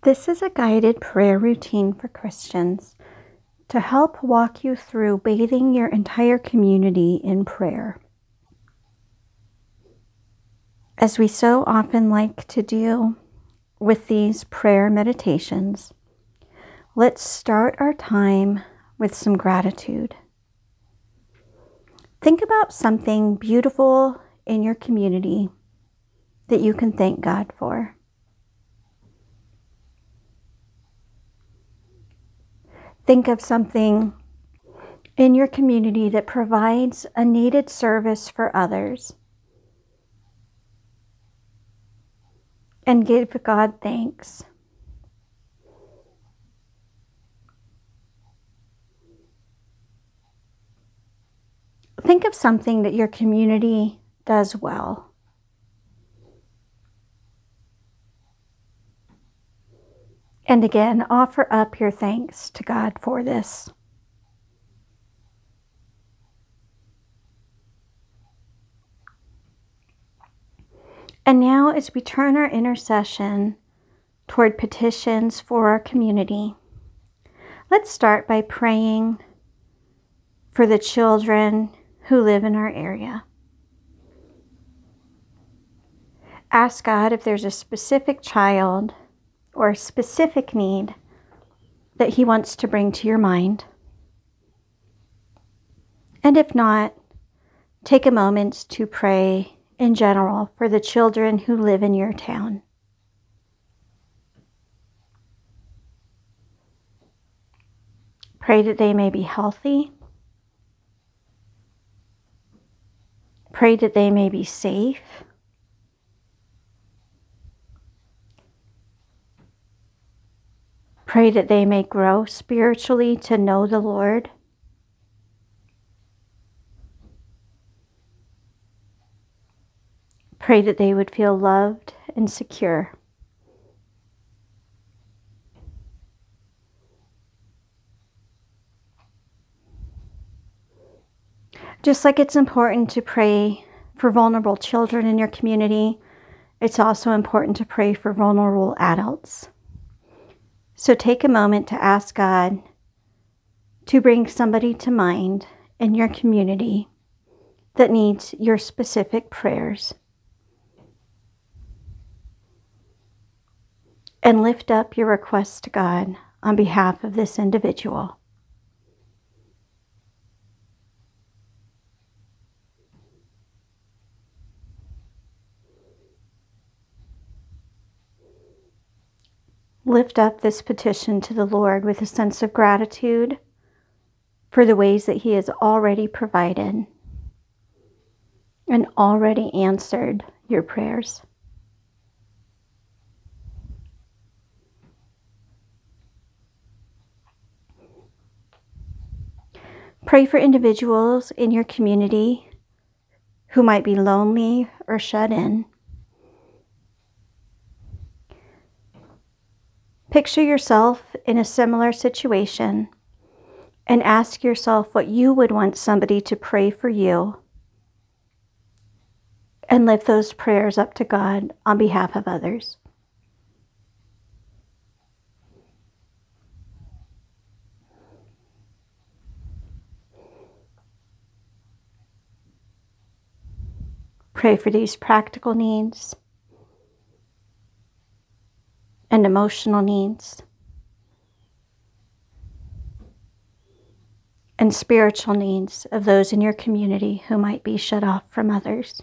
This is a guided prayer routine for Christians to help walk you through bathing your entire community in prayer. As we so often like to do with these prayer meditations, let's start our time with some gratitude. Think about something beautiful in your community that you can thank God for. Think of something in your community that provides a needed service for others. And give God thanks. Think of something that your community does well. And again, offer up your thanks to God for this. And now, as we turn our intercession toward petitions for our community, let's start by praying for the children who live in our area. Ask God if there's a specific child or a specific need that He wants to bring to your mind. And if not, take a moment to pray in general for the children who live in your town. Pray that they may be healthy. Pray that they may be safe. Pray that they may grow spiritually to know the Lord. Pray that they would feel loved and secure. Just like it's important to pray for vulnerable children in your community, it's also important to pray for vulnerable adults. So take a moment to ask God to bring somebody to mind in your community that needs your specific prayers. And lift up your request to God on behalf of this individual. Lift up this petition to the Lord with a sense of gratitude for the ways that He has already provided and already answered your prayers. Pray for individuals in your community who might be lonely or shut in. Picture yourself in a similar situation and ask yourself what you would want somebody to pray for you, and lift those prayers up to God on behalf of others. Pray for these practical needs and emotional needs and spiritual needs of those in your community who might be shut off from others.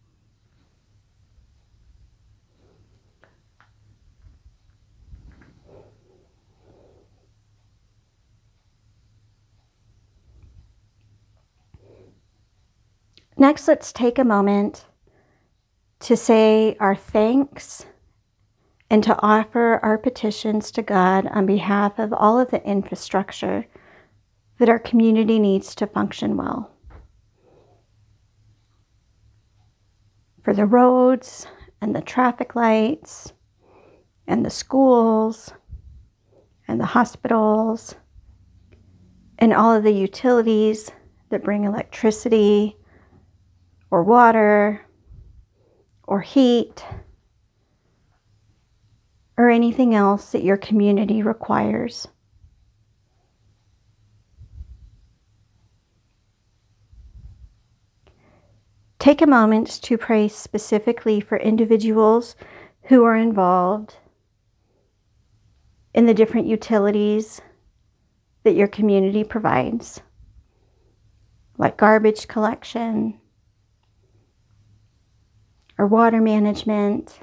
Next, let's take a moment to say our thanks and to offer our petitions to God on behalf of all of the infrastructure that our community needs to function well. For the roads and the traffic lights and the schools and the hospitals and all of the utilities that bring electricity or water or heat or anything else that your community requires. Take a moment to pray specifically for individuals who are involved in the different utilities that your community provides, like garbage collection or water management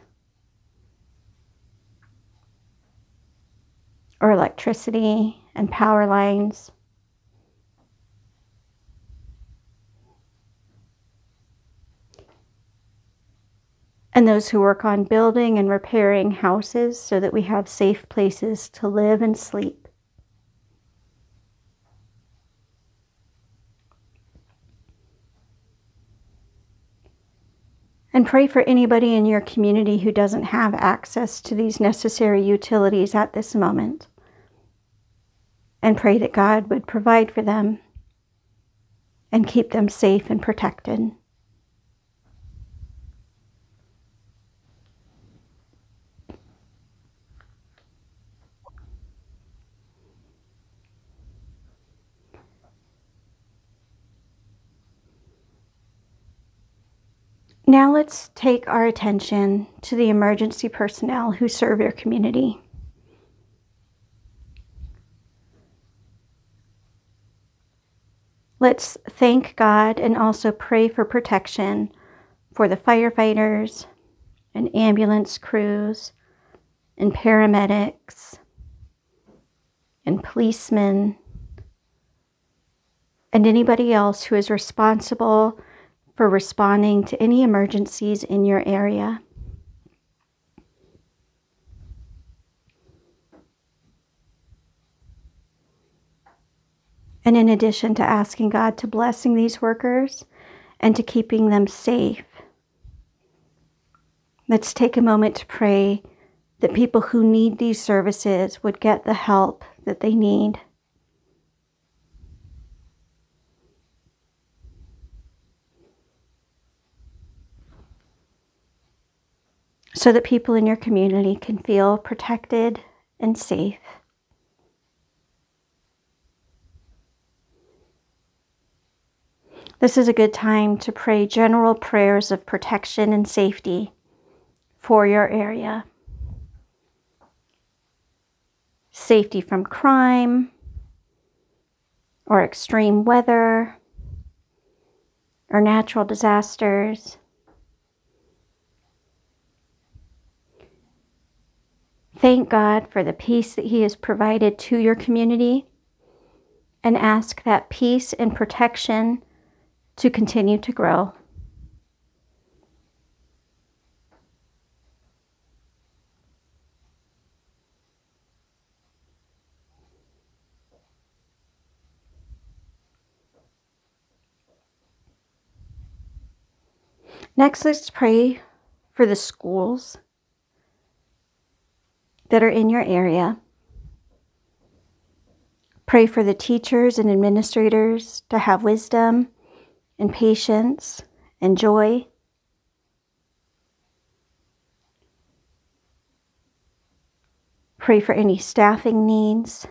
or electricity and power lines. And those who work on building and repairing houses so that we have safe places to live and sleep. And pray for anybody in your community who doesn't have access to these necessary utilities at this moment. And pray that God would provide for them and keep them safe and protected. Now let's take our attention to the emergency personnel who serve your community. Let's thank God and also pray for protection for the firefighters and ambulance crews and paramedics and policemen and anybody else who is responsible for responding to any emergencies in your area. And in addition to asking God to blessing these workers and to keeping them safe, let's take a moment to pray that people who need these services would get the help that they need. So that people in your community can feel protected and safe. This is a good time to pray general prayers of protection and safety for your area. Safety from crime or extreme weather or natural disasters. Thank God for the peace that He has provided to your community and ask that peace and protection to continue to grow. Next, let's pray for the schools that are in your area. Pray for the teachers and administrators to have wisdom and patience and joy. Pray for any staffing needs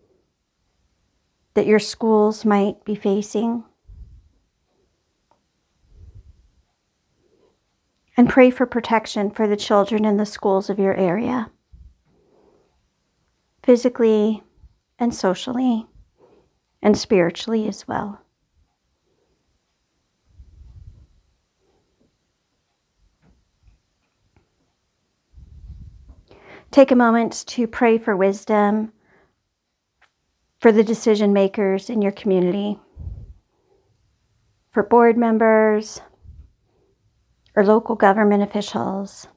that your schools might be facing. And pray for protection for the children in the schools of your area, physically and socially and spiritually as well. Take a moment to pray for wisdom for the decision makers in your community, for board members or local government officials.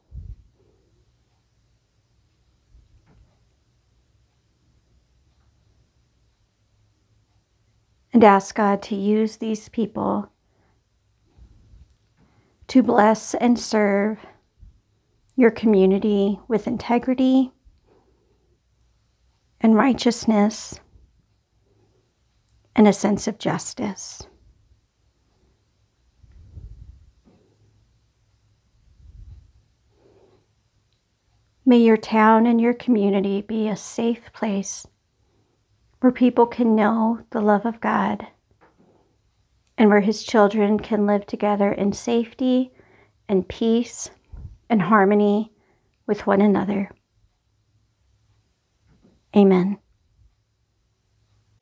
And ask God to use these people to bless and serve your community with integrity and righteousness and a sense of justice. May your town and your community be a safe place where people can know the love of God and where His children can live together in safety and peace and harmony with one another. Amen.